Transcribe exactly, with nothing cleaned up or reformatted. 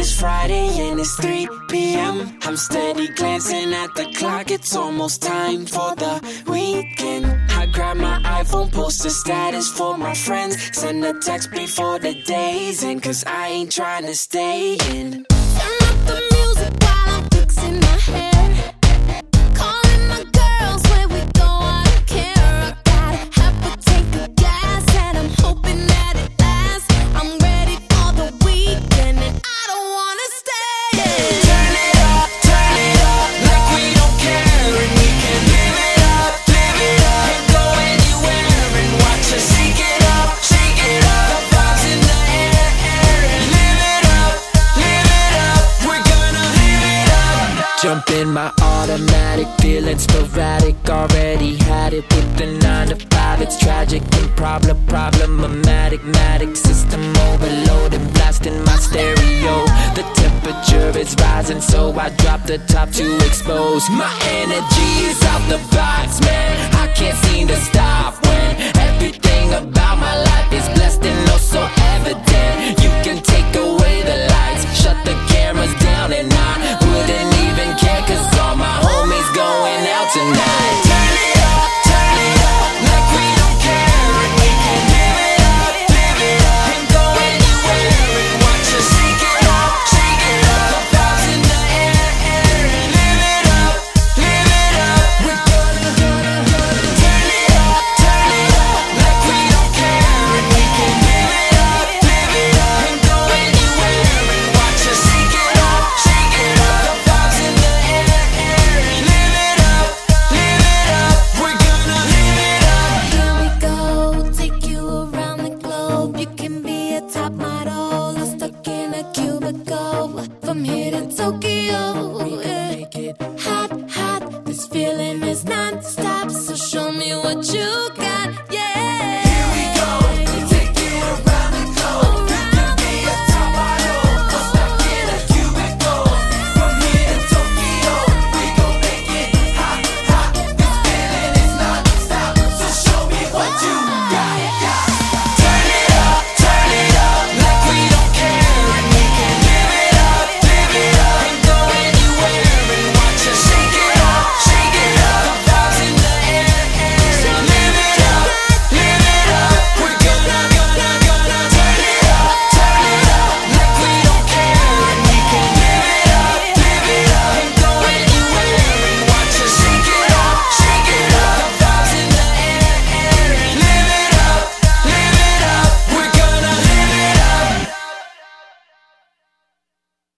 it's Friday and it's three p m I'm steady glancing at the clock, it's almost time for the weekend. I grab my iPhone, post a status for my friends, send a text before the day's end, cause I ain't trying to stay in. Turn up the music while I'm fixing my hair, calling my girls where we go, I don't care. I got half a tank of gas and I'm hoping that it lasts. I'm ready for the weekend and I don't wanna stay. Turn it up, turn it up, like we don't care, and we can live it up, live it up, and go anywhere and watch us shake it up, shake it up. The vibes in the air, air, and live it up, live it up. We're gonna live it up. Jump in my automatic, feeling sporadic. Already had it with the nine to five. It's tragic and problem problematic. Matic system overloaded, blasting my stereo. The temperature is rising, so I drop the top to expose. My energy is out the box, man. I can't seem to stop when everything about my life is blessed and oh so